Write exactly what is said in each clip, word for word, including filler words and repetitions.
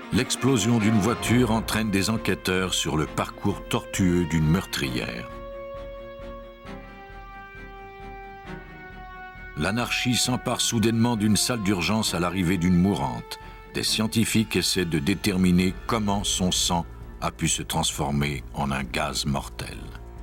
L'explosion d'une voiture entraîne des enquêteurs sur le parcours tortueux d'une meurtrière. L'anarchie s'empare soudainement d'une salle d'urgence à l'arrivée d'une mourante. Des scientifiques essaient de déterminer comment son sang a pu se transformer en un gaz mortel.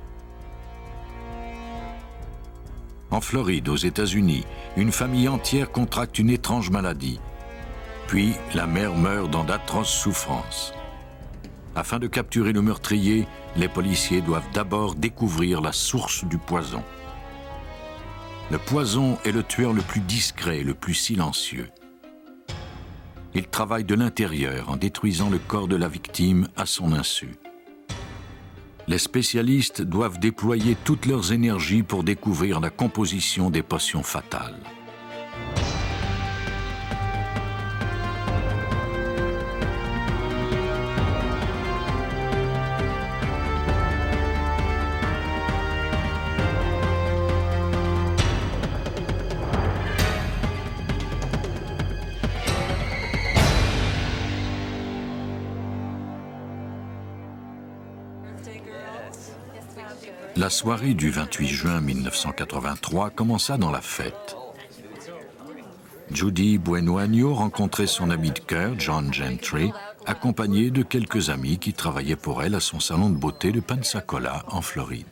En Floride, aux États-Unis, une famille entière contracte une étrange maladie. Puis, la mère meurt dans d'atroces souffrances. Afin de capturer le meurtrier, les policiers doivent d'abord découvrir la source du poison. Le poison est le tueur le plus discret et le plus silencieux. Il travaille de l'intérieur en détruisant le corps de la victime à son insu. Les spécialistes doivent déployer toutes leurs énergies pour découvrir la composition des potions fatales. La soirée du vingt-huit juin mille neuf cent quatre-vingt-trois commença dans la fête. Judy Buenoagno rencontrait son ami de cœur, John Gentry, accompagné de quelques amis qui travaillaient pour elle à son salon de beauté de Pensacola, en Floride.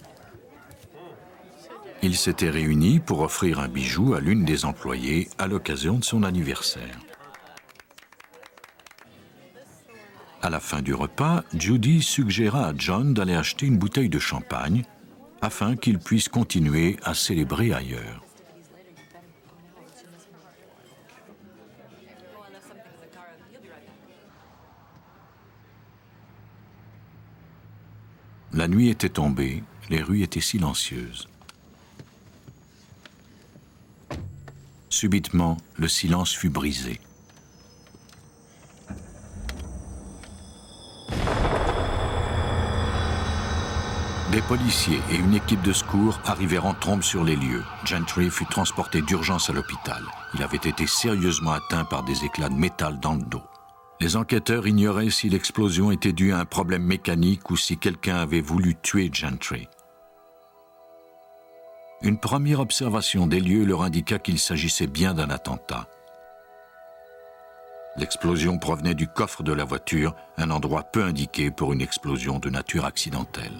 Ils s'étaient réunis pour offrir un bijou à l'une des employées à l'occasion de son anniversaire. À la fin du repas, Judy suggéra à John d'aller acheter une bouteille de champagne afin qu'il puisse continuer à célébrer ailleurs. La nuit était tombée, les rues étaient silencieuses. Subitement, le silence fut brisé. Des policiers et une équipe de secours arrivèrent en trombe sur les lieux. Gentry fut transporté d'urgence à l'hôpital. Il avait été sérieusement atteint par des éclats de métal dans le dos. Les enquêteurs ignoraient si l'explosion était due à un problème mécanique ou si quelqu'un avait voulu tuer Gentry. Une première observation des lieux leur indiqua qu'il s'agissait bien d'un attentat. L'explosion provenait du coffre de la voiture, un endroit peu indiqué pour une explosion de nature accidentelle.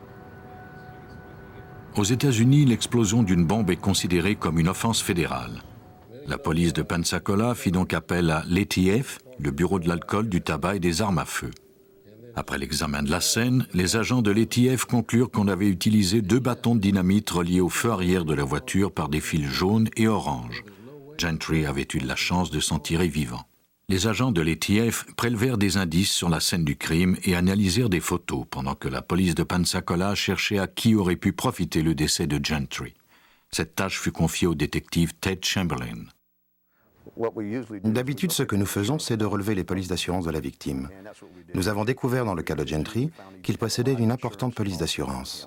Aux États-Unis, l'explosion d'une bombe est considérée comme une offense fédérale. La police de Pensacola fit donc appel à l'A T F, le Bureau de l'alcool, du tabac et des armes à feu. Après l'examen de la scène, les agents de l'A T F conclurent qu'on avait utilisé deux bâtons de dynamite reliés au feu arrière de la voiture par des fils jaunes et oranges. Gentry avait eu de la chance de s'en tirer vivant. Les agents de l'A T F prélevèrent des indices sur la scène du crime et analysèrent des photos pendant que la police de Pensacola cherchait à qui aurait pu profiter le décès de Gentry. Cette tâche fut confiée au détective Ted Chamberlain. D'habitude, ce que nous faisons, c'est de relever les polices d'assurance de la victime. Nous avons découvert dans le cas de Gentry qu'il possédait une importante police d'assurance.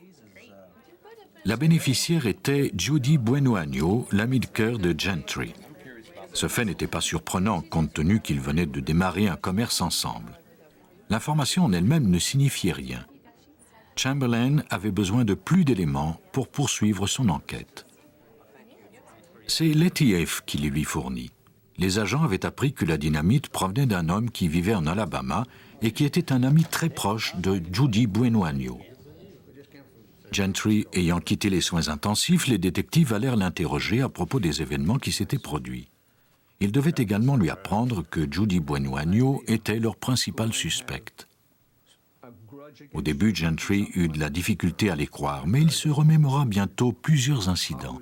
La bénéficiaire était Judy Buenoagno, l'amie de cœur de Gentry. Ce fait n'était pas surprenant compte tenu qu'ils venaient de démarrer un commerce ensemble. L'information en elle-même ne signifiait rien. Chamberlain avait besoin de plus d'éléments pour poursuivre son enquête. C'est l'A T F qui les lui fournit. Les agents avaient appris que la dynamite provenait d'un homme qui vivait en Alabama et qui était un ami très proche de Judy Buenoagno. Gentry ayant quitté les soins intensifs, les détectives allèrent l'interroger à propos des événements qui s'étaient produits. Ils devaient également lui apprendre que Judy Buenoagno était leur principal suspecte. Au début, Gentry eut de la difficulté à les croire, mais il se remémora bientôt plusieurs incidents.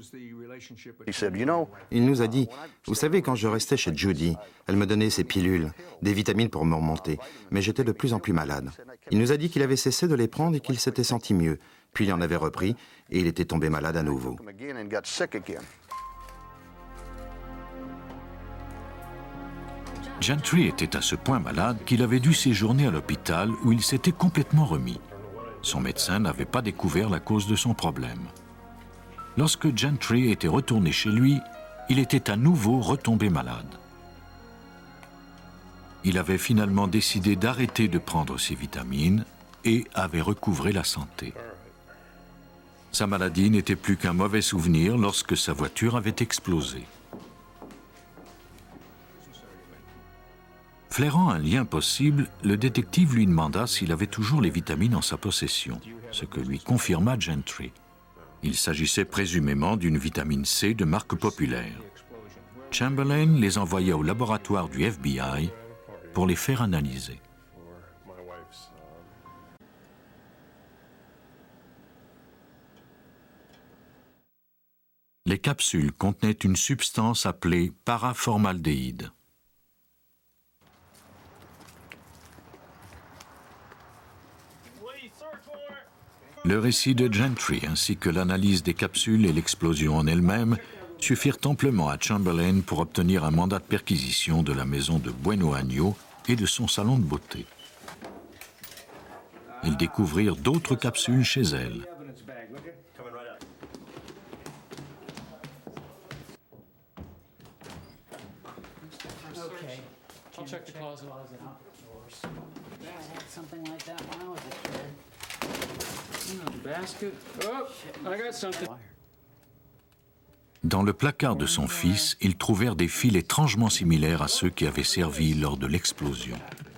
Il nous a dit, vous savez, quand je restais chez Judy, elle me donnait ses pilules, des vitamines pour me remonter, mais j'étais de plus en plus malade. Il nous a dit qu'il avait cessé de les prendre et qu'il s'était senti mieux, puis il en avait repris et il était tombé malade à nouveau. Gentry était à ce point malade qu'il avait dû séjourner à l'hôpital où il s'était complètement remis. Son médecin n'avait pas découvert la cause de son problème. Lorsque Gentry était retourné chez lui, il était à nouveau retombé malade. il avait finalement décidé d'arrêter de prendre ses vitamines et avait recouvré la santé. Sa maladie n'était plus qu'un mauvais souvenir lorsque sa voiture avait explosé. Flairant un lien possible, le détective lui demanda s'il avait toujours les vitamines en sa possession, ce que lui confirma Gentry. Il s'agissait présumément d'une vitamine C de marque populaire. Chamberlain les envoya au laboratoire du F B I pour les faire analyser. Les capsules contenaient une substance appelée paraformaldéhyde. Le récit de Gentry ainsi que l'analyse des capsules et l'explosion en elle-même suffirent amplement à Chamberlain pour obtenir un mandat de perquisition de la maison de Bueno Agno et de son salon de beauté. Ils découvrirent d'autres capsules chez elle. Dans le placard de son fils, ils trouvèrent des fils étrangement similaires à ceux qui avaient servi lors de l'explosion.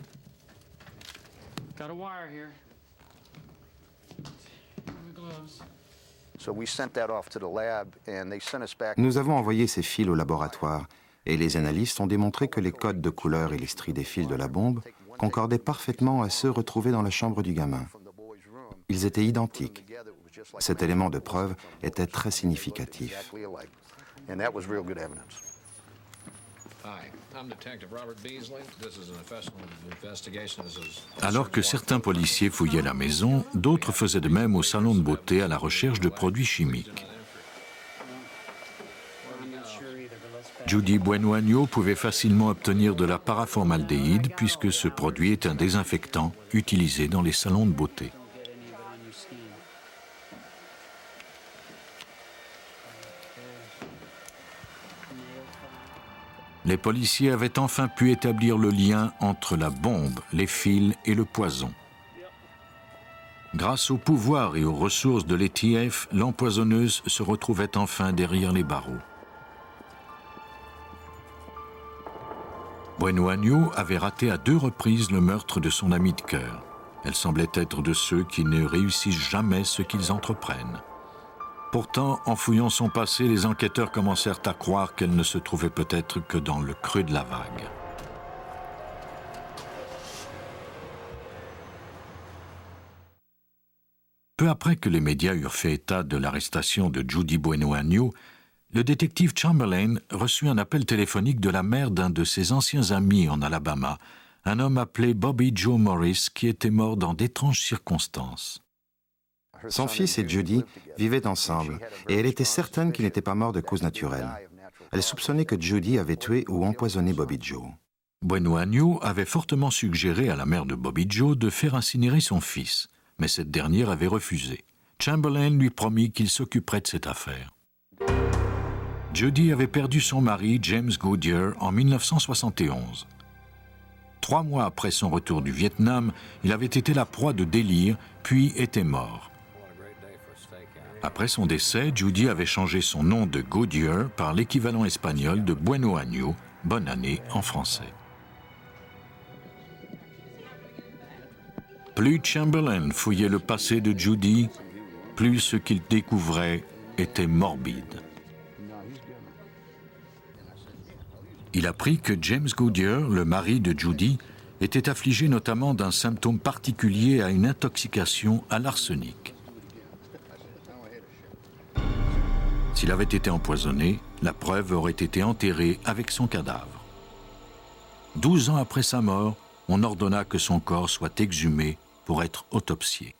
Nous avons envoyé ces fils au laboratoire et les analystes ont démontré que les codes de couleur et les stries des fils de la bombe concordaient parfaitement à ceux retrouvés dans la chambre du gamin. Ils étaient identiques. Cet élément de preuve était très significatif. Alors que certains policiers fouillaient la maison, d'autres faisaient de même au salon de beauté à la recherche de produits chimiques. Judy Bueno Agno pouvait facilement obtenir de la paraformaldéhyde puisque ce produit est un désinfectant utilisé dans les salons de beauté. Les policiers avaient enfin pu établir le lien entre la bombe, les fils et le poison. Grâce au pouvoir et aux ressources de l'A T F, l'empoisonneuse se retrouvait enfin derrière les barreaux. Bueno Agno avait raté à deux reprises le meurtre de son ami de cœur. Elle semblait être de ceux qui ne réussissent jamais ce qu'ils entreprennent. Pourtant, en fouillant son passé, les enquêteurs commencèrent à croire qu'elle ne se trouvait peut-être que dans le creux de la vague. Peu après que les médias eurent fait état de l'arrestation de Judy Bueno Agno, le détective Chamberlain reçut un appel téléphonique de la mère d'un de ses anciens amis en Alabama, un homme appelé Bobby Joe Morris qui était mort dans d'étranges circonstances. Son fils et Judy vivaient ensemble et elle était certaine qu'il n'était pas mort de cause naturelle. Elle soupçonnait que Judy avait tué ou empoisonné Bobby Joe. Bueno Agno avait fortement suggéré à la mère de Bobby Joe de faire incinérer son fils, mais cette dernière avait refusé. Chamberlain lui promit qu'il s'occuperait de cette affaire. Judy avait perdu son mari, James Goodyear, en mille neuf cent soixante et onze. Trois mois après son retour du Vietnam, il avait été la proie de délire, puis était mort. Après son décès, Judy avait changé son nom de Goodyear par l'équivalent espagnol de Bueno Agno, bonne année en français. Plus Chamberlain fouillait le passé de Judy, plus ce qu'il découvrait était morbide. Il apprit que James Goodyear, le mari de Judy, était affligé notamment d'un symptôme particulier à une intoxication à l'arsenic. S'il avait été empoisonné, la preuve aurait été enterrée avec son cadavre. Douze ans après sa mort, on ordonna que son corps soit exhumé pour être autopsié.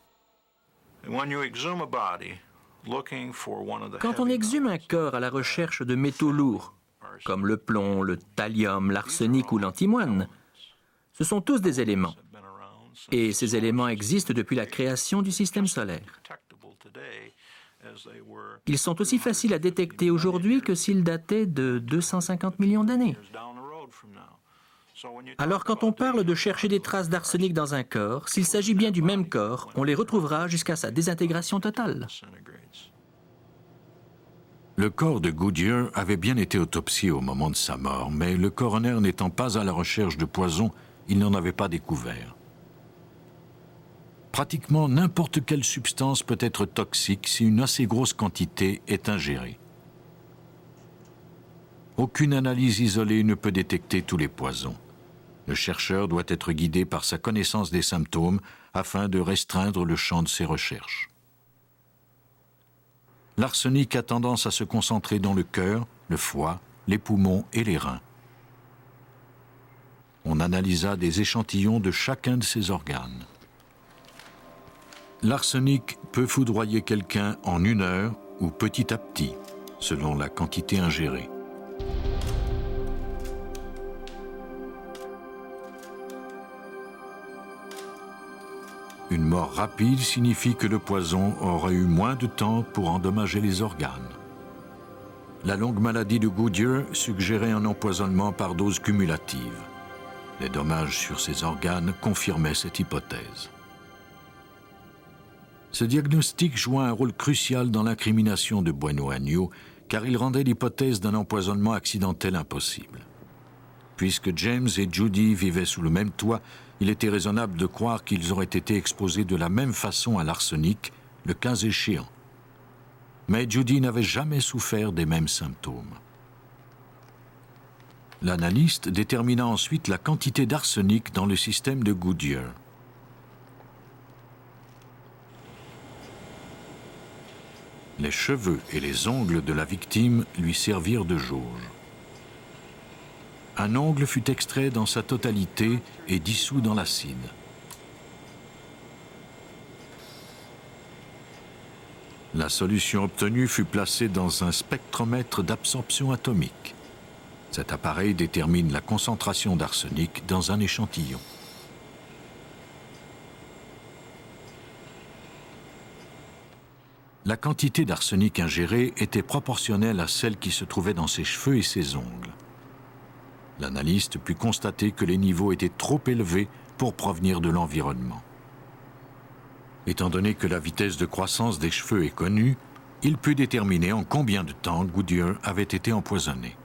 Quand on exhume un corps à la recherche de métaux lourds, comme le plomb, le thallium, l'arsenic ou l'antimoine, ce sont tous des éléments. Et ces éléments existent depuis la création du système solaire. Ils sont aussi faciles à détecter aujourd'hui que s'ils dataient de deux cent cinquante millions d'années. Alors quand on parle de chercher des traces d'arsenic dans un corps, s'il s'agit bien du même corps, on les retrouvera jusqu'à sa désintégration totale. Le corps de Goodyear avait bien été autopsié au moment de sa mort, mais le coroner n'étant pas à la recherche de poison, il n'en avait pas découvert. Pratiquement n'importe quelle substance peut être toxique si une assez grosse quantité est ingérée. Aucune analyse isolée ne peut détecter tous les poisons. Le chercheur doit être guidé par sa connaissance des symptômes afin de restreindre le champ de ses recherches. L'arsenic a tendance à se concentrer dans le cœur, le foie, les poumons et les reins. On analysa des échantillons de chacun de ces organes. L'arsenic peut foudroyer quelqu'un en une heure ou petit à petit, selon la quantité ingérée. Une mort rapide signifie que le poison aurait eu moins de temps pour endommager les organes. La longue maladie de Goodyear suggérait un empoisonnement par dose cumulative. Les dommages sur ses organes confirmaient cette hypothèse. Ce diagnostic joua un rôle crucial dans l'incrimination de Bueno Agnew, car il rendait l'hypothèse d'un empoisonnement accidentel impossible. Puisque James et Judy vivaient sous le même toit, il était raisonnable de croire qu'ils auraient été exposés de la même façon à l'arsenic, le cas échéant. Mais Judy n'avait jamais souffert des mêmes symptômes. L'analyste détermina ensuite la quantité d'arsenic dans le système de Goodyear. Les cheveux et les ongles de la victime lui servirent de jauge. Un ongle fut extrait dans sa totalité et dissous dans l'acide. La solution obtenue fut placée dans un spectromètre d'absorption atomique. Cet appareil détermine la concentration d'arsenic dans un échantillon. La quantité d'arsenic ingérée était proportionnelle à celle qui se trouvait dans ses cheveux et ses ongles. L'analyste put constater que les niveaux étaient trop élevés pour provenir de l'environnement. Étant donné que la vitesse de croissance des cheveux est connue, il put déterminer en combien de temps Goodyear avait été empoisonné.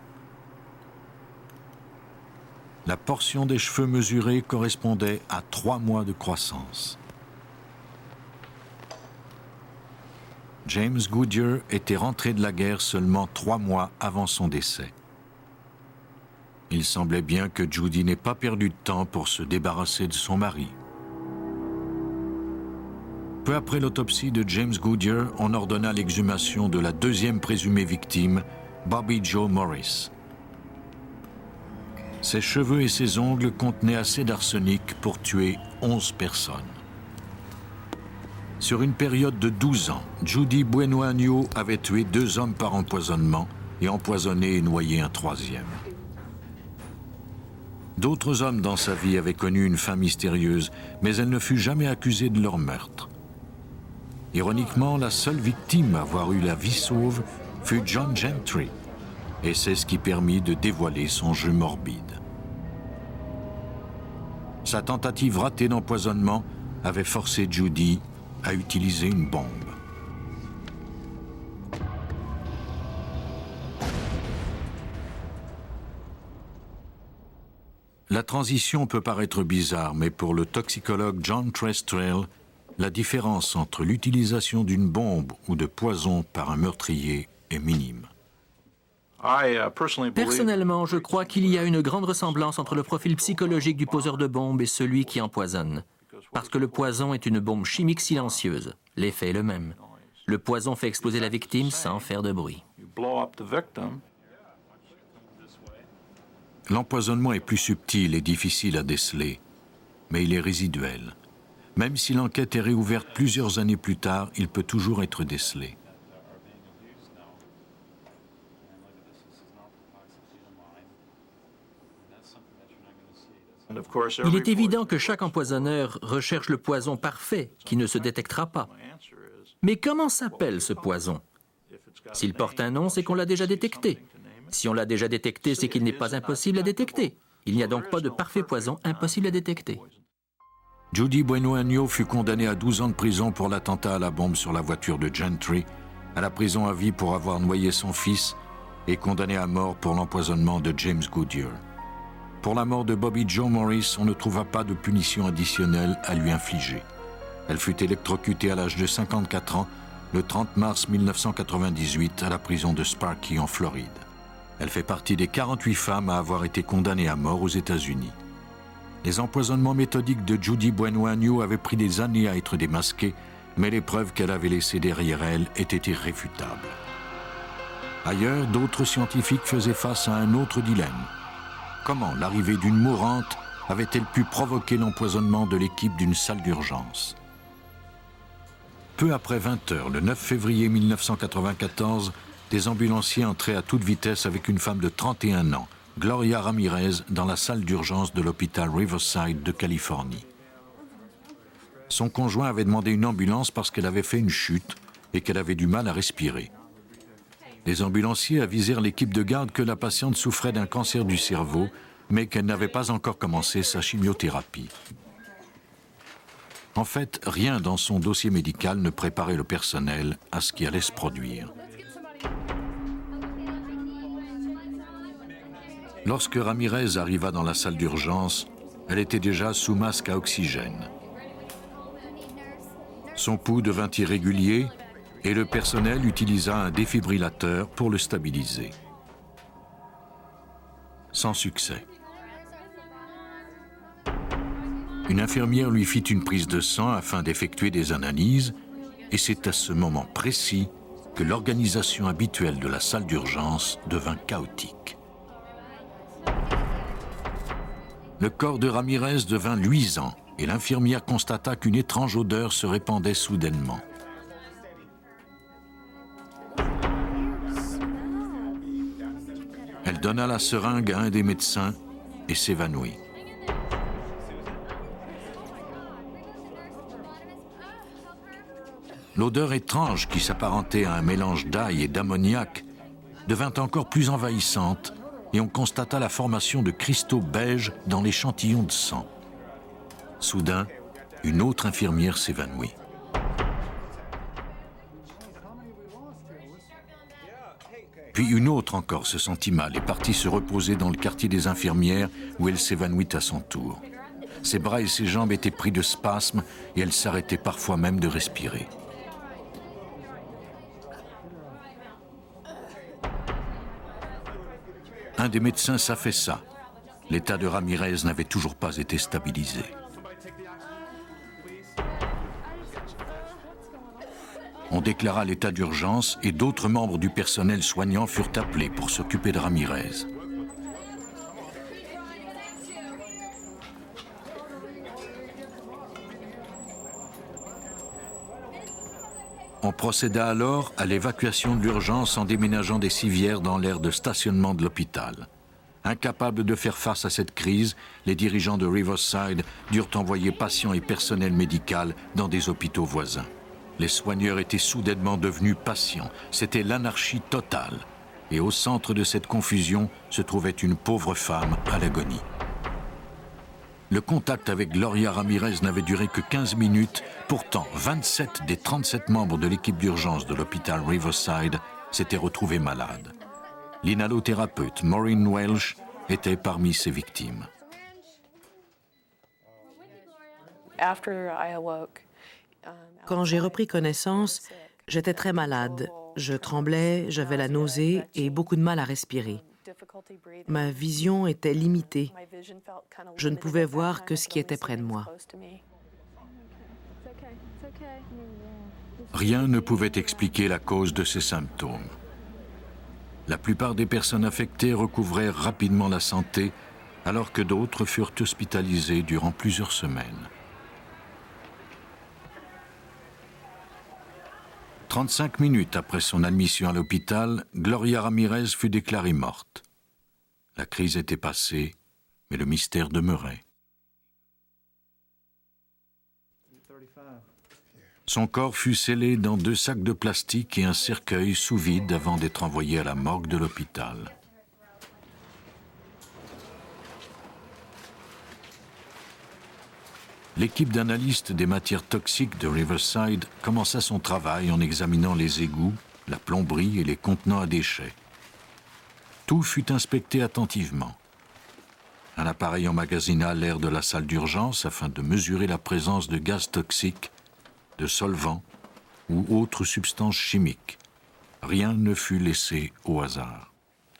La portion des cheveux mesurée correspondait à trois mois de croissance. James Goodyear était rentré de la guerre seulement trois mois avant son décès. Il semblait bien que Judy n'ait pas perdu de temps pour se débarrasser de son mari. Peu après l'autopsie de James Goodyear, on ordonna l'exhumation de la deuxième présumée victime, Bobby Joe Morris. Ses cheveux et ses ongles contenaient assez d'arsenic pour tuer onze personnes. Sur une période de douze ans, Judy Bueno Agnew avait tué deux hommes par empoisonnement et empoisonné et noyé un troisième. D'autres hommes dans sa vie avaient connu une fin mystérieuse, mais elle ne fut jamais accusée de leur meurtre. Ironiquement, la seule victime à avoir eu la vie sauve fut John Gentry, et c'est ce qui permit de dévoiler son jeu morbide. Sa tentative ratée d'empoisonnement avait forcé Judy à utiliser une bombe. La transition peut paraître bizarre, mais pour le toxicologue John Trestrel, la différence entre l'utilisation d'une bombe ou de poison par un meurtrier est minime. Personnellement, je crois qu'il y a une grande ressemblance entre le profil psychologique du poseur de bombe et celui qui empoisonne. Parce que le poison est une bombe chimique silencieuse. L'effet est le même. Le poison fait exploser la victime sans faire de bruit. L'empoisonnement est plus subtil et difficile à déceler, mais il est résiduel. Même si l'enquête est réouverte plusieurs années plus tard, il peut toujours être décelé. Il est évident que chaque empoisonneur recherche le poison parfait qui ne se détectera pas. Mais comment s'appelle ce poison? S'il porte un nom, c'est qu'on l'a déjà détecté. Si on l'a déjà détecté, c'est qu'il n'est pas impossible à détecter. Il n'y a donc pas de parfait poison impossible à détecter. Judy Bueno Agno fut condamnée à douze ans de prison pour l'attentat à la bombe sur la voiture de Gentry, à la prison à vie pour avoir noyé son fils et condamnée à mort pour l'empoisonnement de James Goodyear. Pour la mort de Bobby Joe Morris, on ne trouva pas de punition additionnelle à lui infliger. Elle fut électrocutée à l'âge de cinquante-quatre ans le trente mars mille neuf cent quatre-vingt-dix-huit à la prison de Sparky en Floride. Elle fait partie des quarante-huit femmes à avoir été condamnées à mort aux États-Unis. Les empoisonnements méthodiques de Judy Bueno Agno avaient pris des années à être démasqués, mais les preuves qu'elle avait laissées derrière elle étaient irréfutables. Ailleurs, d'autres scientifiques faisaient face à un autre dilemme. Comment l'arrivée d'une mourante avait-elle pu provoquer l'empoisonnement de l'équipe d'une salle d'urgence? Peu après vingt heures, le neuf février mille neuf cent quatre-vingt-quatorze, des ambulanciers entraient à toute vitesse avec une femme de trente et un ans, Gloria Ramirez, dans la salle d'urgence de l'hôpital Riverside de Californie. Son conjoint avait demandé une ambulance parce qu'elle avait fait une chute et qu'elle avait du mal à respirer. Les ambulanciers avisèrent l'équipe de garde que la patiente souffrait d'un cancer du cerveau, mais qu'elle n'avait pas encore commencé sa chimiothérapie. En fait, rien dans son dossier médical ne préparait le personnel à ce qui allait se produire. Lorsque Ramirez arriva dans la salle d'urgence, elle était déjà sous masque à oxygène. Son pouls devint irrégulier et le personnel utilisa un défibrillateur pour le stabiliser. Sans succès. Une infirmière lui fit une prise de sang afin d'effectuer des analyses et c'est à ce moment précis que l'organisation habituelle de la salle d'urgence devint chaotique. Le corps de Ramirez devint luisant et l'infirmière constata qu'une étrange odeur se répandait soudainement. Elle donna la seringue à un des médecins et s'évanouit. L'odeur étrange qui s'apparentait à un mélange d'ail et d'ammoniac devint encore plus envahissante et on constata la formation de cristaux beiges dans l'échantillon de sang. Soudain, une autre infirmière s'évanouit. Puis une autre encore se sentit mal et partit se reposer dans le quartier des infirmières où elle s'évanouit à son tour. Ses bras et ses jambes étaient pris de spasmes et elle s'arrêtait parfois même de respirer. Un des médecins s'affaissa. L'état de Ramirez n'avait toujours pas été stabilisé. On déclara l'état d'urgence et d'autres membres du personnel soignant furent appelés pour s'occuper de Ramirez. On procéda alors à l'évacuation de l'urgence en déménageant des civières dans l'aire de stationnement de l'hôpital. Incapables de faire face à cette crise, les dirigeants de Riverside durent envoyer patients et personnel médical dans des hôpitaux voisins. Les soigneurs étaient soudainement devenus patients. C'était l'anarchie totale. Et au centre de cette confusion se trouvait une pauvre femme à l'agonie. Le contact avec Gloria Ramirez n'avait duré que quinze minutes. Pourtant, vingt-sept des trente-sept membres de l'équipe d'urgence de l'hôpital Riverside s'étaient retrouvés malades. L'inhalothérapeute Maureen Welsh était parmi ces victimes. Quand j'ai repris connaissance, j'étais très malade. Je tremblais, j'avais la nausée et beaucoup de mal à respirer. Ma vision était limitée. Je ne pouvais voir que ce qui était près de moi. Rien ne pouvait expliquer la cause de ces symptômes. La plupart des personnes affectées recouvrèrent rapidement la santé, alors que d'autres furent hospitalisées durant plusieurs semaines. trente-cinq minutes après son admission à l'hôpital, Gloria Ramirez fut déclarée morte. La crise était passée, mais le mystère demeurait. Son corps fut scellé dans deux sacs de plastique et un cercueil sous vide avant d'être envoyé à la morgue de l'hôpital. l'équipe d'analystes des matières toxiques de Riverside commença son travail en examinant les égouts, la plomberie et les contenants à déchets. Tout fut inspecté attentivement. Un appareil emmagasina l'air de la salle d'urgence afin de mesurer la présence de gaz toxiques, de solvants ou autres substances chimiques. Rien ne fut laissé au hasard.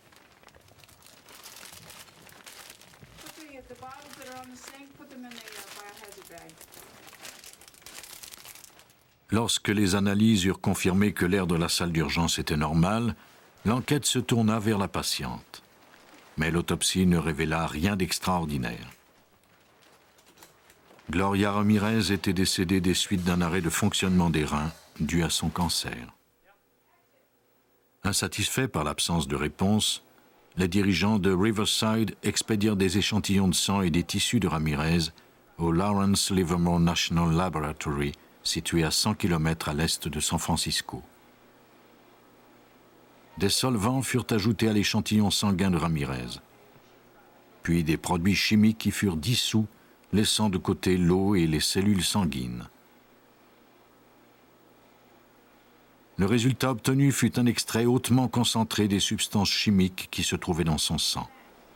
Lorsque les analyses eurent confirmé que l'air de la salle d'urgence était normal, l'enquête se tourna vers la patiente. Mais l'autopsie ne révéla rien d'extraordinaire. Gloria Ramirez était décédée des suites d'un arrêt de fonctionnement des reins dû à son cancer. Insatisfaits par l'absence de réponse, les dirigeants de Riverside expédièrent des échantillons de sang et des tissus de Ramirez au Lawrence Livermore National Laboratory, situé à cent kilomètres à l'est de San Francisco. Des solvants furent ajoutés à l'échantillon sanguin de Ramirez, puis des produits chimiques qui furent dissous, laissant de côté l'eau et les cellules sanguines. Le résultat obtenu fut un extrait hautement concentré des substances chimiques qui se trouvaient dans son sang.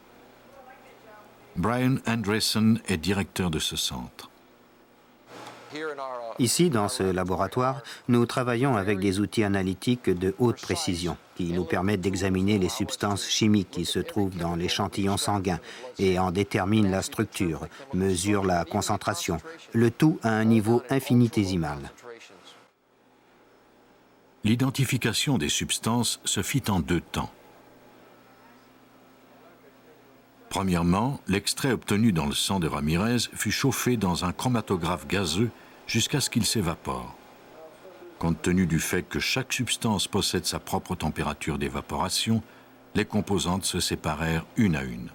Brian Andresen est directeur de ce centre. Ici, dans ce laboratoire, nous travaillons avec des outils analytiques de haute précision qui nous permettent d'examiner les substances chimiques qui se trouvent dans l'échantillon sanguin et en déterminent la structure, mesurent la concentration, le tout à un niveau infinitésimal. L'identification des substances se fit en deux temps. Premièrement, l'extrait obtenu dans le sang de Ramirez fut chauffé dans un chromatographe gazeux jusqu'à ce qu'il s'évapore. Compte tenu du fait que chaque substance possède sa propre température d'évaporation, les composantes se séparèrent une à une.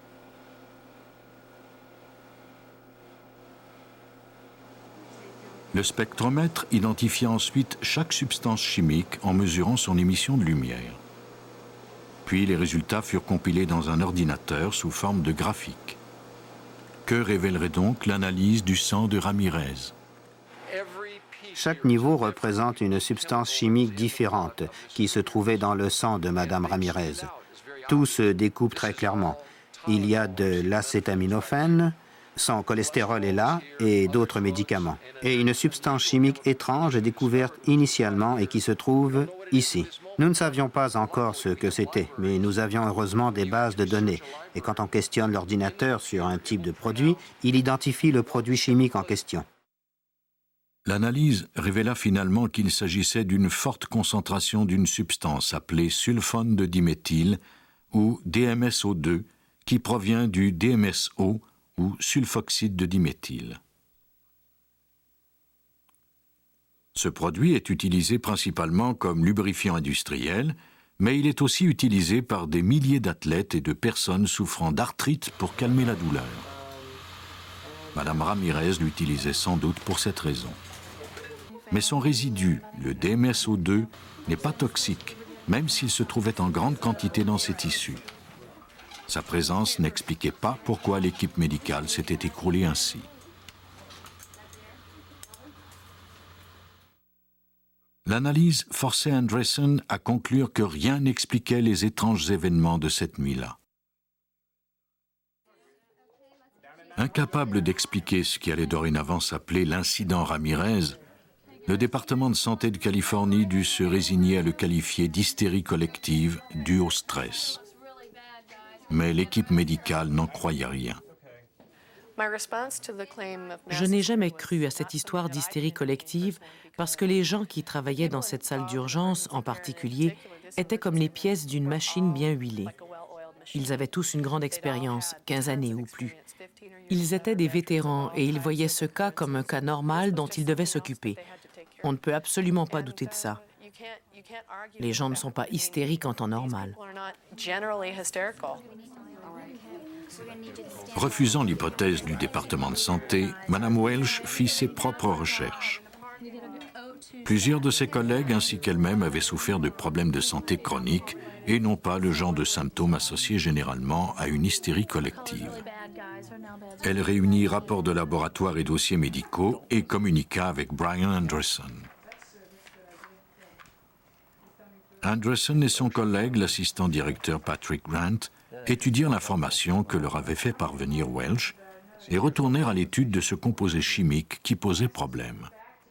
Le spectromètre identifia ensuite chaque substance chimique en mesurant son émission de lumière. Puis les résultats furent compilés dans un ordinateur sous forme de graphique. Que révélerait donc l'analyse du sang de Ramirez? Chaque niveau représente une substance chimique différente qui se trouvait dans le sang de Madame Ramirez. Tout se découpe très clairement. Il y a de l'acétaminophène, son cholestérol est là, et d'autres médicaments. Et une substance chimique étrange découverte initialement et qui se trouve ici. Nous ne savions pas encore ce que c'était, mais nous avions heureusement des bases de données. Et quand on questionne l'ordinateur sur un type de produit, il identifie le produit chimique en question. L'analyse révéla finalement qu'il s'agissait d'une forte concentration d'une substance appelée sulfone de diméthyle ou D M S O deux qui provient du D M S O ou sulfoxyde de diméthyle. Ce produit est utilisé principalement comme lubrifiant industriel, mais il est aussi utilisé par des milliers d'athlètes et de personnes souffrant d'arthrite pour calmer la douleur. Madame Ramirez l'utilisait sans doute pour cette raison. Mais son résidu, le D M S O deux, n'est pas toxique, même s'il se trouvait en grande quantité dans ses tissus. Sa présence n'expliquait pas pourquoi l'équipe médicale s'était écroulée ainsi. L'analyse forçait Andresen à conclure que rien n'expliquait les étranges événements de cette nuit-là. Incapable d'expliquer ce qui allait dorénavant s'appeler l'incident Ramirez, le département de santé de Californie dut se résigner à le qualifier d'hystérie collective due au stress. Mais l'équipe médicale n'en croyait rien. Je n'ai jamais cru à cette histoire d'hystérie collective parce que les gens qui travaillaient dans cette salle d'urgence, en particulier, étaient comme les pièces d'une machine bien huilée. Ils avaient tous une grande expérience, quinze années ou plus. Ils étaient des vétérans et ils voyaient ce cas comme un cas normal dont ils devaient s'occuper. On ne peut absolument pas douter de ça. Les gens ne sont pas hystériques en temps normal. Refusant l'hypothèse du département de santé, Madame Welch fit ses propres recherches. Plusieurs de ses collègues ainsi qu'elle-même avaient souffert de problèmes de santé chroniques et non pas le genre de symptômes associés généralement à une hystérie collective. Elle réunit rapports de laboratoire et dossiers médicaux et communiqua avec Brian Anderson. Anderson et son collègue, l'assistant directeur Patrick Grant, étudièrent l'information que leur avait fait parvenir Welch et retournèrent à l'étude de ce composé chimique qui posait problème.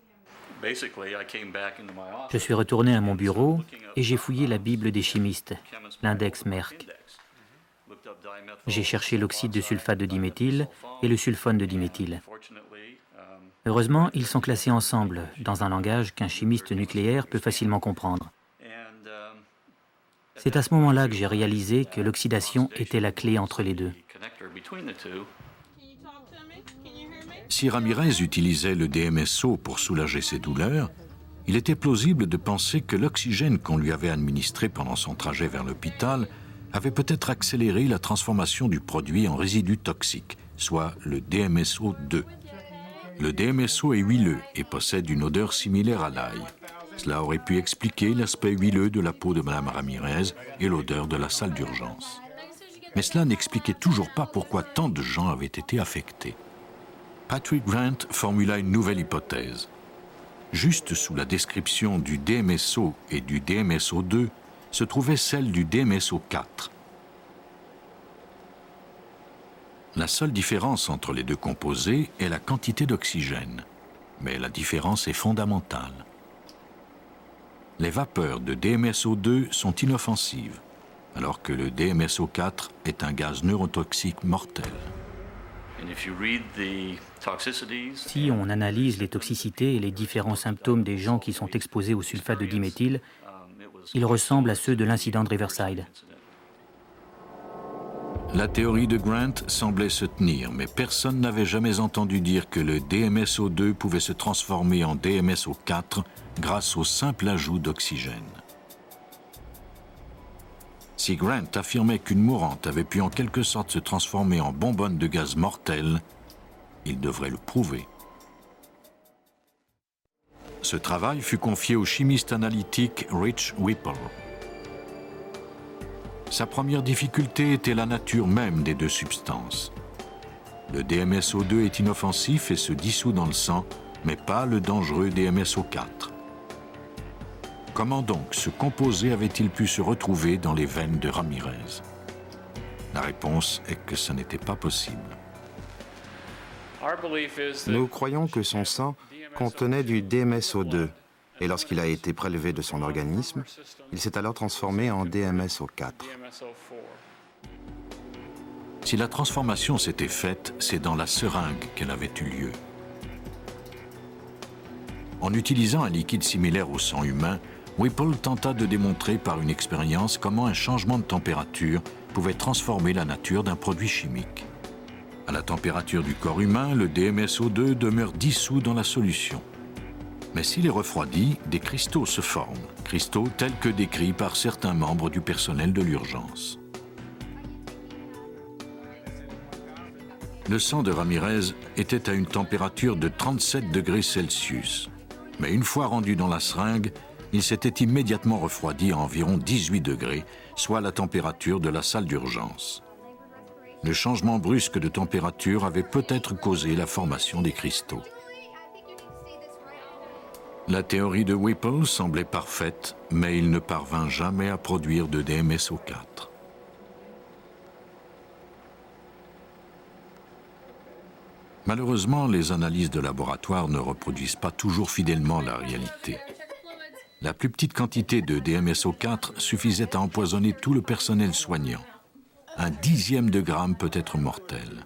Je suis retourné à mon bureau et j'ai fouillé la Bible des chimistes, l'index Merck. J'ai cherché l'oxyde de sulfate de diméthyle et le sulfone de diméthyle. Heureusement, ils sont classés ensemble, dans un langage qu'un chimiste nucléaire peut facilement comprendre. C'est à ce moment-là que j'ai réalisé que l'oxydation était la clé entre les deux. Si Ramirez utilisait le D M S O pour soulager ses douleurs, il était plausible de penser que l'oxygène qu'on lui avait administré pendant son trajet vers l'hôpital avait peut-être accéléré la transformation du produit en résidu toxique, soit le D M S O deux. Le D M S O est huileux et possède une odeur similaire à l'ail. Cela aurait pu expliquer l'aspect huileux de la peau de Mme Ramirez et l'odeur de la salle d'urgence. Mais cela n'expliquait toujours pas pourquoi tant de gens avaient été affectés. Patrick Grant formula une nouvelle hypothèse. Juste sous la description du D M S O et du D M S O deux se trouvait celle du D M S O quatre. La seule différence entre les deux composés est la quantité d'oxygène, mais la différence est fondamentale. Les vapeurs de D M S O deux sont inoffensives, alors que le D M S O quatre est un gaz neurotoxique mortel. Si on analyse les toxicités et les différents symptômes des gens qui sont exposés au sulfate de diméthyle, ils ressemblent à ceux de l'incident de Riverside. La théorie de Grant semblait se tenir, mais personne n'avait jamais entendu dire que le D M S O deux pouvait se transformer en D M S O quatre grâce au simple ajout d'oxygène. Si Grant affirmait qu'une mourante avait pu en quelque sorte se transformer en bonbonne de gaz mortel, il devrait le prouver. Ce travail fut confié au chimiste analytique Rich Whipple. Sa première difficulté était la nature même des deux substances. Le D M S O deux est inoffensif et se dissout dans le sang, mais pas le dangereux D M S O quatre. Comment donc ce composé avait-il pu se retrouver dans les veines de Ramirez? La réponse est que ce n'était pas possible. Nous croyons que son sang contenait du D M S O deux, et lorsqu'il a été prélevé de son organisme, il s'est alors transformé en D M S O quatre. Si la transformation s'était faite, c'est dans la seringue qu'elle avait eu lieu. En utilisant un liquide similaire au sang humain, Whipple tenta de démontrer par une expérience comment un changement de température pouvait transformer la nature d'un produit chimique. À la température du corps humain, le D M S O deux demeure dissous dans la solution. Mais s'il est refroidi, des cristaux se forment, cristaux tels que décrits par certains membres du personnel de l'urgence. Le sang de Ramirez était à une température de trente-sept degrés Celsius. Mais une fois rendu dans la seringue, il s'était immédiatement refroidi à environ dix-huit degrés, soit la température de la salle d'urgence. Le changement brusque de température avait peut-être causé la formation des cristaux. La théorie de Whipple semblait parfaite, mais il ne parvint jamais à produire de D M S O quatre. Malheureusement, les analyses de laboratoire ne reproduisent pas toujours fidèlement la réalité. La plus petite quantité de D M S O quatre suffisait à empoisonner tout le personnel soignant. Un dixième de gramme peut être mortel.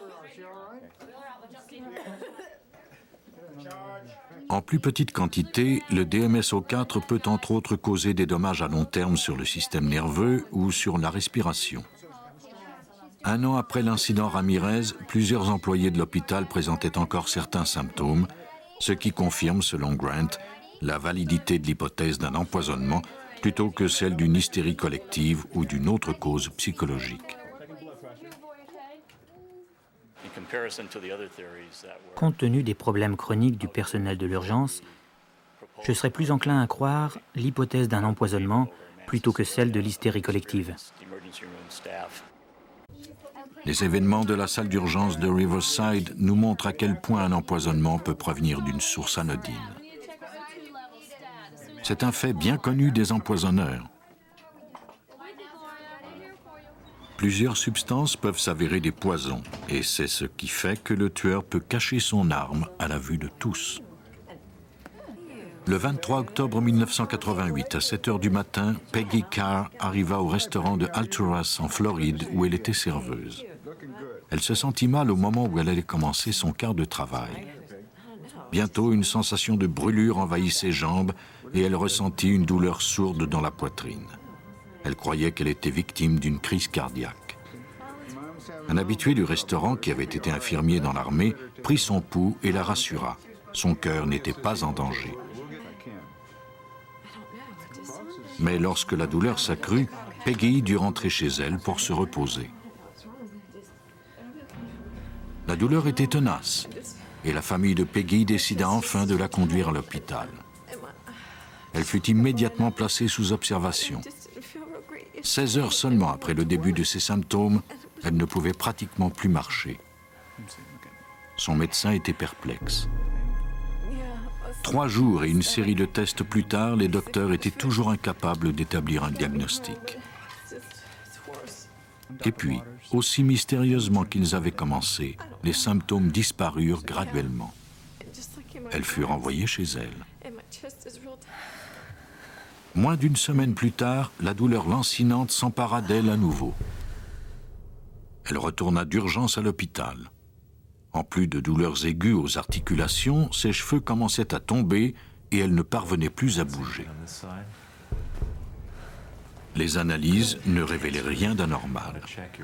En plus petite quantité, le D M S O quatre peut entre autres causer des dommages à long terme sur le système nerveux ou sur la respiration. Un an après l'incident Ramirez, plusieurs employés de l'hôpital présentaient encore certains symptômes, ce qui confirme, selon Grant, la validité de l'hypothèse d'un empoisonnement plutôt que celle d'une hystérie collective ou d'une autre cause psychologique. Compte tenu des problèmes chroniques du personnel de l'urgence, je serais plus enclin à croire l'hypothèse d'un empoisonnement plutôt que celle de l'hystérie collective. Les événements de la salle d'urgence de Riverside nous montrent à quel point un empoisonnement peut provenir d'une source anodine. C'est un fait bien connu des empoisonneurs. Plusieurs substances peuvent s'avérer des poisons, et c'est ce qui fait que le tueur peut cacher son arme à la vue de tous. Le vingt-trois octobre mille neuf cent quatre-vingt-huit, à sept heures du matin, Peggy Carr arriva au restaurant de Alturas en Floride où elle était serveuse. Elle se sentit mal au moment où elle allait commencer son quart de travail. Bientôt, une sensation de brûlure envahit ses jambes et elle ressentit une douleur sourde dans la poitrine. Elle croyait qu'elle était victime d'une crise cardiaque. Un habitué du restaurant, qui avait été infirmier dans l'armée, prit son pouls et la rassura. Son cœur n'était pas en danger. Mais lorsque la douleur s'accrut, Peggy dut rentrer chez elle pour se reposer. La douleur était tenace et la famille de Peggy décida enfin de la conduire à l'hôpital. Elle fut immédiatement placée sous observation. seize heures seulement après le début de ses symptômes, elle ne pouvait pratiquement plus marcher. Son médecin était perplexe. Trois jours et une série de tests plus tard, les docteurs étaient toujours incapables d'établir un diagnostic. Et puis, aussi mystérieusement qu'ils avaient commencé, les symptômes disparurent graduellement. Elle fut renvoyée chez elle. Moins d'une semaine plus tard, la douleur lancinante s'empara d'elle à nouveau. Elle retourna d'urgence à l'hôpital. En plus de douleurs aiguës aux articulations, ses cheveux commençaient à tomber et elle ne parvenait plus à bouger. Les analyses ne révélaient rien d'anormal.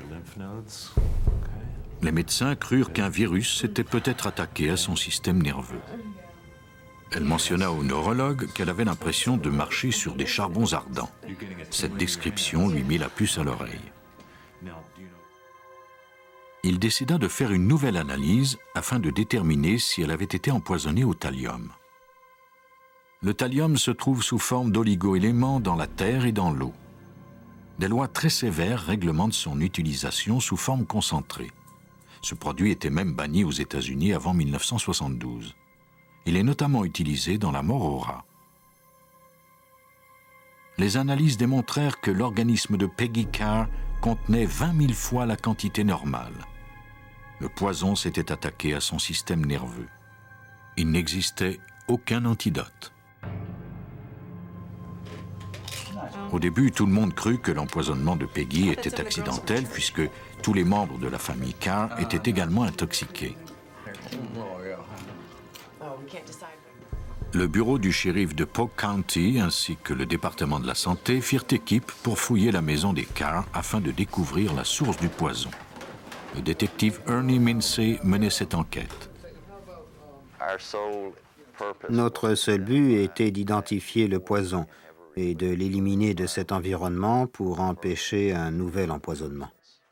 Les médecins crurent qu'un virus s'était peut-être attaqué à son système nerveux. Elle mentionna au neurologue qu'elle avait l'impression de marcher sur des charbons ardents. Cette description lui mit la puce à l'oreille. Il décida de faire une nouvelle analyse afin de déterminer si elle avait été empoisonnée au thallium. Le thallium se trouve sous forme d'oligo-éléments dans la terre et dans l'eau. Des lois très sévères réglementent son utilisation sous forme concentrée. Ce produit était même banni aux États-Unis avant mille neuf cent soixante-douze. Il est notamment utilisé dans la mort aux rats. Les analyses démontrèrent que l'organisme de Peggy Carr contenait vingt mille fois la quantité normale. Le poison s'était attaqué à son système nerveux. Il n'existait aucun antidote. Au début, tout le monde crut que l'empoisonnement de Peggy était accidentel puisque tous les membres de la famille Carr étaient également intoxiqués. Le bureau du shérif de Polk County ainsi que le département de la santé firent équipe pour fouiller la maison des Carr afin de découvrir la source du poison. Le détective Ernie Mincey menait cette enquête. Notre seul but était d'identifier le poison et de l'éliminer de cet environnement pour empêcher un nouvel empoisonnement.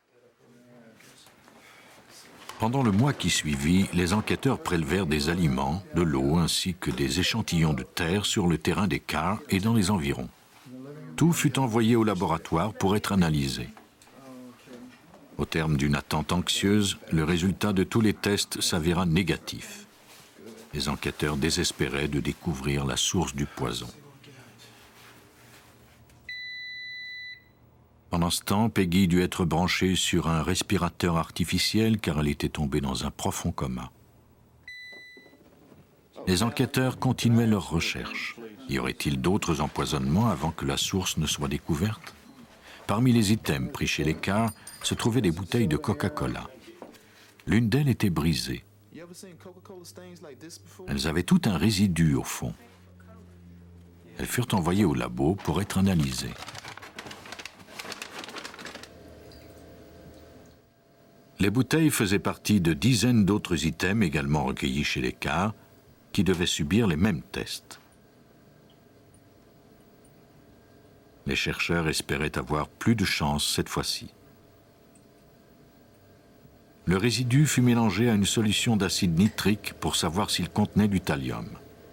Pendant le mois qui suivit, les enquêteurs prélevèrent des aliments, de l'eau ainsi que des échantillons de terre sur le terrain des Carr et dans les environs. Tout fut envoyé au laboratoire pour être analysé. Au terme d'une attente anxieuse, le résultat de tous les tests s'avéra négatif. Les enquêteurs désespéraient de découvrir la source du poison. Pendant ce temps, Peggy dut être branchée sur un respirateur artificiel car elle était tombée dans un profond coma. Les enquêteurs continuaient leurs recherches. Y aurait-il d'autres empoisonnements avant que la source ne soit découverte? Parmi les items pris chez les Carr se trouvaient des bouteilles de Coca-Cola. L'une d'elles était brisée. Elles avaient tout un résidu au fond. Elles furent envoyées au labo pour être analysées. Les bouteilles faisaient partie de dizaines d'autres items également recueillis chez les Carr qui devaient subir les mêmes tests. Les chercheurs espéraient avoir plus de chance cette fois-ci. Le résidu fut mélangé à une solution d'acide nitrique pour savoir s'il contenait du thallium.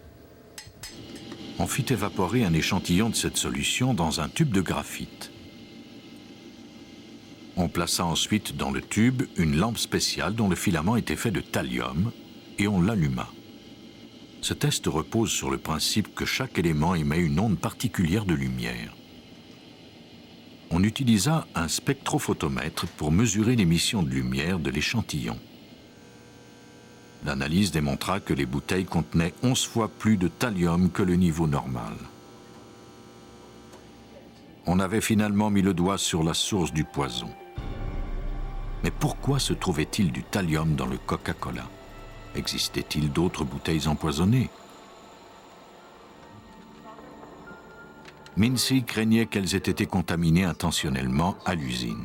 On fit évaporer un échantillon de cette solution dans un tube de graphite. On plaça ensuite dans le tube une lampe spéciale dont le filament était fait de thallium et on l'alluma. Ce test repose sur le principe que chaque élément émet une onde particulière de lumière. On utilisa un spectrophotomètre pour mesurer l'émission de lumière de l'échantillon. L'analyse démontra que les bouteilles contenaient onze fois plus de thallium que le niveau normal. On avait finalement mis le doigt sur la source du poison. Mais pourquoi se trouvait-il du thallium dans le Coca-Cola? Existait-il d'autres bouteilles empoisonnées? Mincy craignait qu'elles aient été contaminées intentionnellement à l'usine.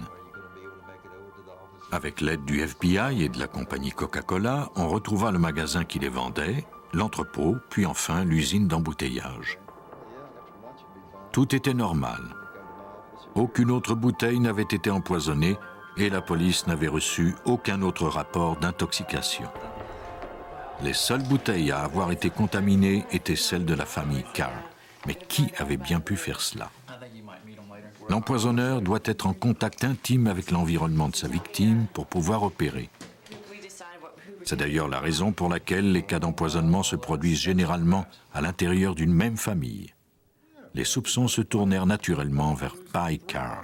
Avec l'aide du F B I et de la compagnie Coca-Cola, on retrouva le magasin qui les vendait, l'entrepôt, puis enfin l'usine d'embouteillage. Tout était normal. Aucune autre bouteille n'avait été empoisonnée et la police n'avait reçu aucun autre rapport d'intoxication. Les seules bouteilles à avoir été contaminées étaient celles de la famille Carr. Mais qui avait bien pu faire cela? L'empoisonneur doit être en contact intime avec l'environnement de sa victime pour pouvoir opérer. C'est d'ailleurs la raison pour laquelle les cas d'empoisonnement se produisent généralement à l'intérieur d'une même famille. Les soupçons se tournèrent naturellement vers Pye Carr.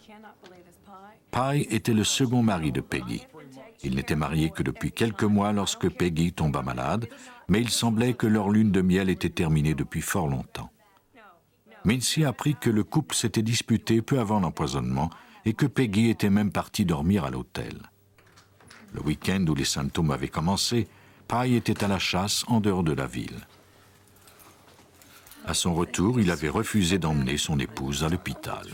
Pye était le second mari de Peggy. Il n'était marié que depuis quelques mois lorsque Peggy tomba malade, mais il semblait que leur lune de miel était terminée depuis fort longtemps. Mincy apprit que le couple s'était disputé peu avant l'empoisonnement et que Peggy était même partie dormir à l'hôtel. Le week-end où les symptômes avaient commencé, Pye était à la chasse en dehors de la ville. À son retour, il avait refusé d'emmener son épouse à l'hôpital.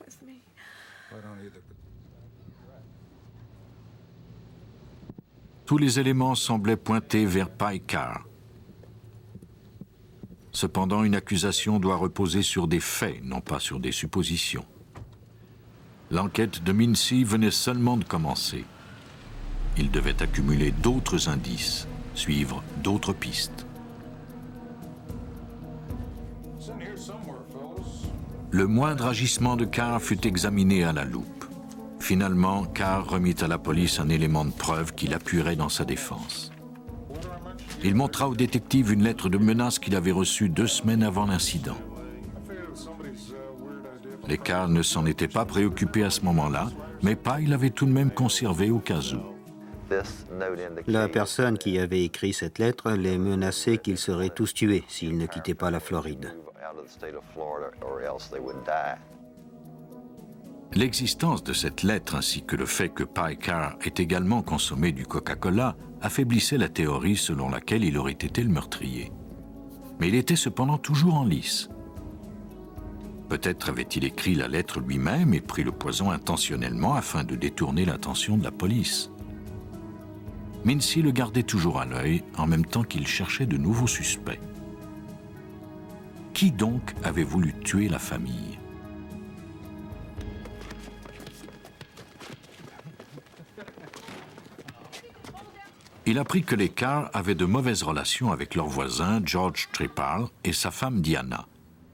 Tous les éléments semblaient pointer vers Pye Carr. Cependant, une accusation doit reposer sur des faits, non pas sur des suppositions. L'enquête de Mincy venait seulement de commencer. Il devait accumuler d'autres indices, suivre d'autres pistes. Le moindre agissement de Carr fut examiné à la loupe. Finalement, Carr remit à la police un élément de preuve qui l'appuierait dans sa défense. Il montra au détective une lettre de menace qu'il avait reçue deux semaines avant l'incident. Les Carr ne s'en étaient pas préoccupés à ce moment-là, mais Pye l'avait tout de même conservée au cas où. La personne qui avait écrit cette lettre les menaçait qu'ils seraient tous tués s'ils ne quittaient pas la Floride. L'existence de cette lettre ainsi que le fait que Pye Carr ait également consommé du Coca-Cola affaiblissait la théorie selon laquelle il aurait été le meurtrier. Mais il était cependant toujours en lice. Peut-être avait-il écrit la lettre lui-même et pris le poison intentionnellement afin de détourner l'attention de la police. Mincy le gardait toujours à l'œil en même temps qu'il cherchait de nouveaux suspects. Qui donc avait voulu tuer la famille? Il apprit que les Carr avaient de mauvaises relations avec leur voisin George Trepal et sa femme Diana.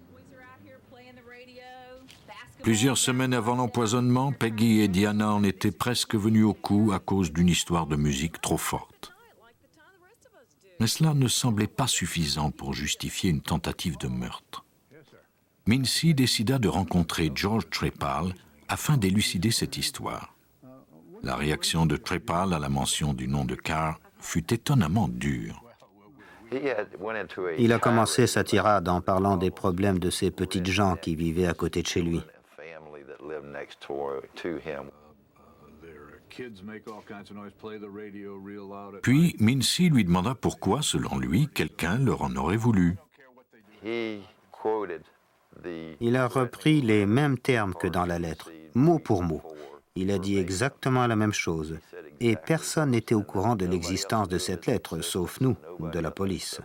Plusieurs semaines avant l'empoisonnement, Peggy et Diana en étaient presque venues au cou à cause d'une histoire de musique trop forte. Mais cela ne semblait pas suffisant pour justifier une tentative de meurtre. Mincy décida de rencontrer George Trepal afin d'élucider cette histoire. La réaction de Trepal à la mention du nom de Carr fut étonnamment dure. Il a commencé sa tirade en parlant des problèmes de ces petites gens qui vivaient à côté de chez lui. Puis Mincy lui demanda pourquoi, selon lui, quelqu'un leur en aurait voulu. Il a repris les mêmes termes que dans la lettre, mot pour mot. Il a dit exactement la même chose. Et personne n'était au courant de l'existence de cette lettre, sauf nous, de la police.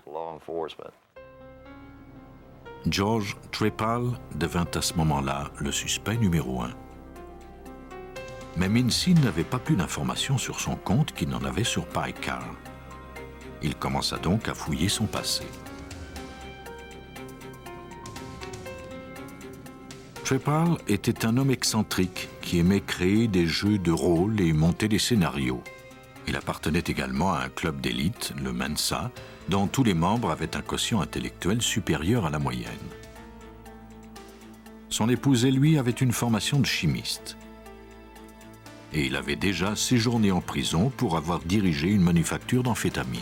George Trepal devint à ce moment-là le suspect numéro un. Mais Mincy n'avait pas plus d'informations sur son compte qu'il n'en avait sur Pye Carr. Il commença donc à fouiller son passé. Trepal était un homme excentrique qui qui aimait créer des jeux de rôle et monter des scénarios. Il appartenait également à un club d'élite, le Mensa, dont tous les membres avaient un quotient intellectuel supérieur à la moyenne. Son épouse et lui avaient une formation de chimiste. Et il avait déjà séjourné en prison pour avoir dirigé une manufacture d'amphétamines.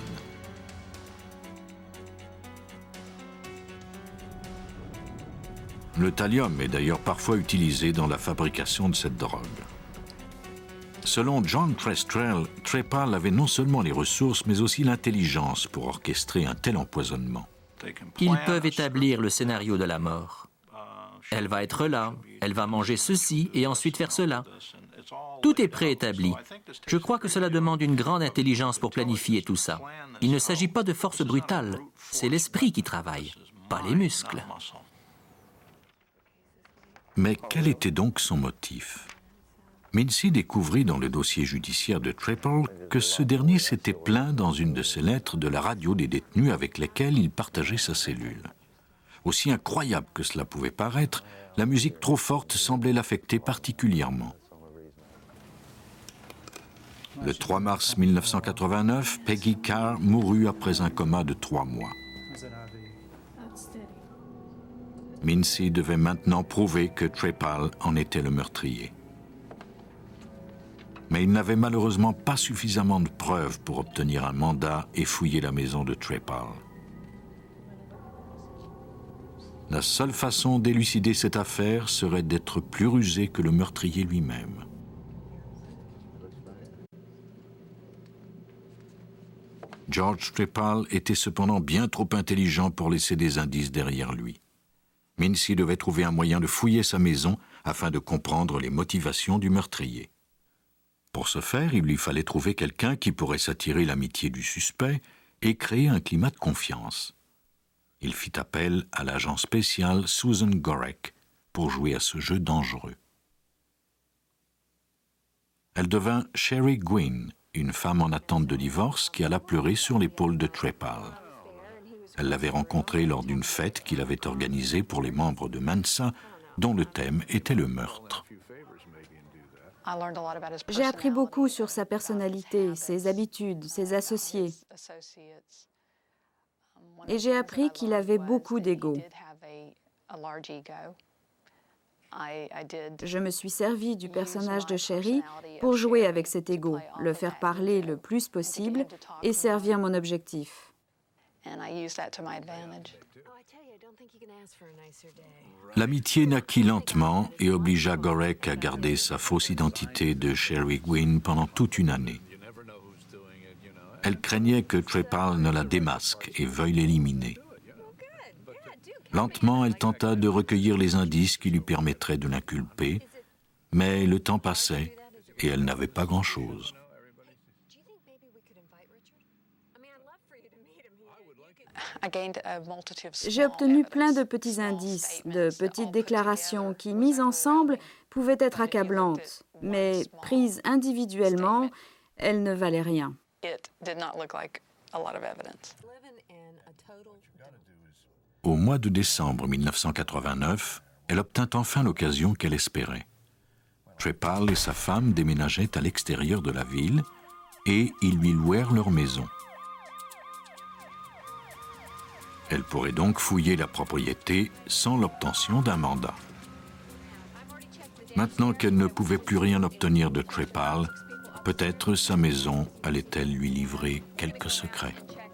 Le thallium est d'ailleurs parfois utilisé dans la fabrication de cette drogue. Selon John Trestrel, Trepal avait non seulement les ressources, mais aussi l'intelligence pour orchestrer un tel empoisonnement. Ils peuvent établir le scénario de la mort. Elle va être là, elle va manger ceci et ensuite faire cela. Tout est préétabli. Je crois que cela demande une grande intelligence pour planifier tout ça. Il ne s'agit pas de force brutale, c'est l'esprit qui travaille, pas les muscles. Mais quel était donc son motif? Mincy découvrit dans le dossier judiciaire de Trepal que ce dernier s'était plaint dans une de ses lettres de la radio des détenus avec lesquels il partageait sa cellule. Aussi incroyable que cela pouvait paraître, la musique trop forte semblait l'affecter particulièrement. Le trois mars mille neuf cent quatre-vingt-neuf, Peggy Carr mourut après un coma de trois mois. Mincy devait maintenant prouver que Trepal en était le meurtrier. Mais il n'avait malheureusement pas suffisamment de preuves pour obtenir un mandat et fouiller la maison de Trepal. La seule façon d'élucider cette affaire serait d'être plus rusé que le meurtrier lui-même. George Trepal était cependant bien trop intelligent pour laisser des indices derrière lui. Mincy devait trouver un moyen de fouiller sa maison afin de comprendre les motivations du meurtrier. Pour ce faire, il lui fallait trouver quelqu'un qui pourrait s'attirer l'amitié du suspect et créer un climat de confiance. Il fit appel à l'agent spécial Susan Gorek pour jouer à ce jeu dangereux. Elle devint Sherry Gwynn, une femme en attente de divorce qui alla pleurer sur l'épaule de Trepal. Elle l'avait rencontré lors d'une fête qu'il avait organisée pour les membres de Mensa, dont le thème était le meurtre. J'ai appris beaucoup sur sa personnalité, ses habitudes, ses associés. Et j'ai appris qu'il avait beaucoup d'ego. Je me suis servi du personnage de Sherry pour jouer avec cet ego, le faire parler le plus possible et servir mon objectif. L'amitié naquit lentement et obligea Gorek à garder sa fausse identité de Sherry Gwynn pendant toute une année. Elle craignait que Trepal ne la démasque et veuille l'éliminer. Lentement, elle tenta de recueillir les indices qui lui permettraient de l'inculper, mais le temps passait et elle n'avait pas grand-chose. J'ai obtenu plein de petits indices, de petites déclarations qui, mises ensemble, pouvaient être accablantes, mais prises individuellement, elles ne valaient rien. Au mois de décembre mille neuf cent quatre-vingt-neuf, elle obtint enfin l'occasion qu'elle espérait. Trepal et sa femme déménageaient à l'extérieur de la ville et ils lui louèrent leur maison. Elle pourrait donc fouiller la propriété sans l'obtention d'un mandat. Maintenant qu'elle ne pouvait plus rien obtenir de Trepal, peut-être sa maison allait-elle lui livrer quelques secrets.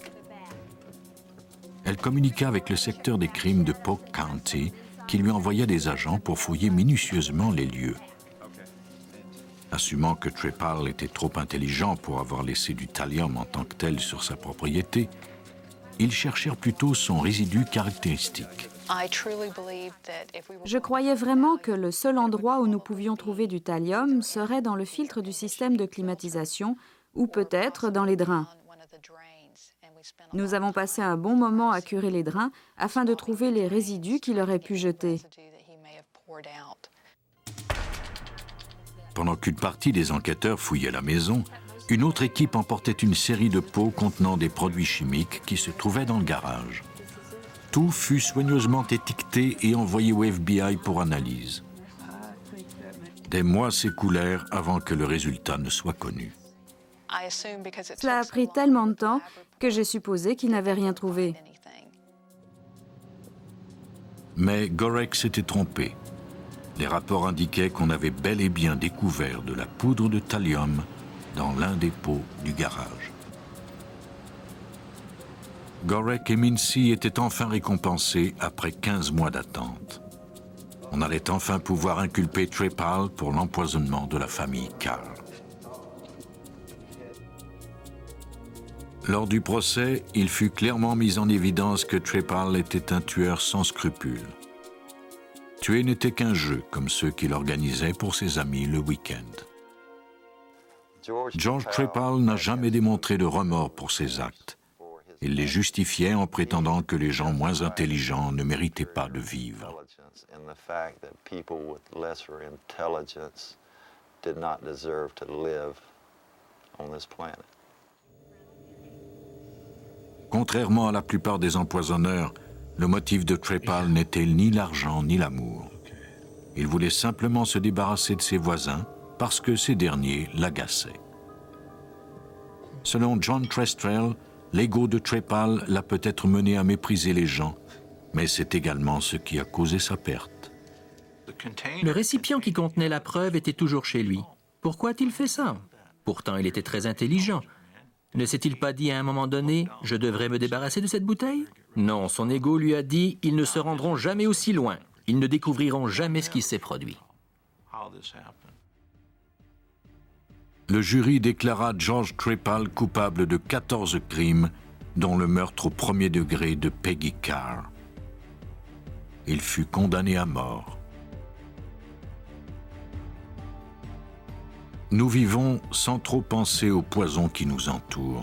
Elle communiqua avec le secteur des crimes de Polk County qui lui envoya des agents pour fouiller minutieusement les lieux. Assumant que Trepal était trop intelligent pour avoir laissé du thallium en tant que tel sur sa propriété, ils cherchèrent plutôt son résidu caractéristique. Je croyais vraiment que le seul endroit où nous pouvions trouver du thallium serait dans le filtre du système de climatisation ou peut-être dans les drains. Nous avons passé un bon moment à curer les drains afin de trouver les résidus qu'il aurait pu jeter. Pendant qu'une partie des enquêteurs fouillait la maison, une autre équipe emportait une série de pots contenant des produits chimiques qui se trouvaient dans le garage. Tout fut soigneusement étiqueté et envoyé au F B I pour analyse. Des mois s'écoulèrent avant que le résultat ne soit connu. Cela a pris tellement de temps que j'ai supposé qu'il n'avait rien trouvé. Mais Gorek s'était trompé. Les rapports indiquaient qu'on avait bel et bien découvert de la poudre de thallium dans l'un des pots du garage. Gorek et Mincy étaient enfin récompensés après quinze mois d'attente. On allait enfin pouvoir inculper Trepal pour l'empoisonnement de la famille Carr. Lors du procès, il fut clairement mis en évidence que Trepal était un tueur sans scrupules. Tuer n'était qu'un jeu, comme ceux qu'il organisait pour ses amis le week-end. George Trepal n'a jamais démontré de remords pour ses actes. Il les justifiait en prétendant que les gens moins intelligents ne méritaient pas de vivre. Contrairement à la plupart des empoisonneurs, le motif de Trepal n'était ni l'argent ni l'amour. Il voulait simplement se débarrasser de ses voisins parce que ces derniers l'agaçaient. Selon John Trestrel, l'ego de Trepal l'a peut-être mené à mépriser les gens, mais c'est également ce qui a causé sa perte. Le récipient qui contenait la preuve était toujours chez lui. Pourquoi a-t-il fait ça? Pourtant, il était très intelligent. Ne s'est-il pas dit à un moment donné « Je devrais me débarrasser de cette bouteille » Non, son ego lui a dit « Ils ne se rendront jamais aussi loin. Ils ne découvriront jamais ce qui s'est produit. » Le jury déclara George Trepal coupable de quatorze crimes, dont le meurtre au premier degré de Peggy Carr. Il fut condamné à mort. Nous vivons sans trop penser au poison qui nous entoure.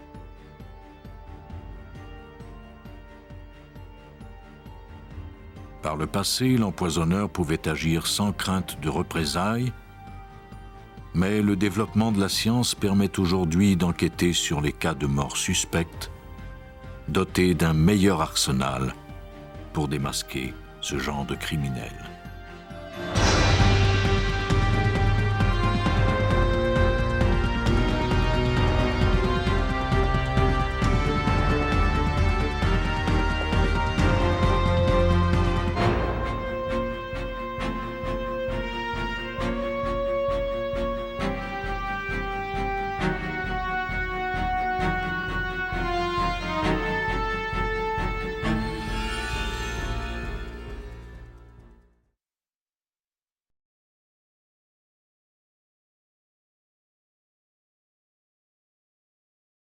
Par le passé, l'empoisonneur pouvait agir sans crainte de représailles, mais le développement de la science permet aujourd'hui d'enquêter sur les cas de mort suspectes, dotés d'un meilleur arsenal pour démasquer ce genre de criminels.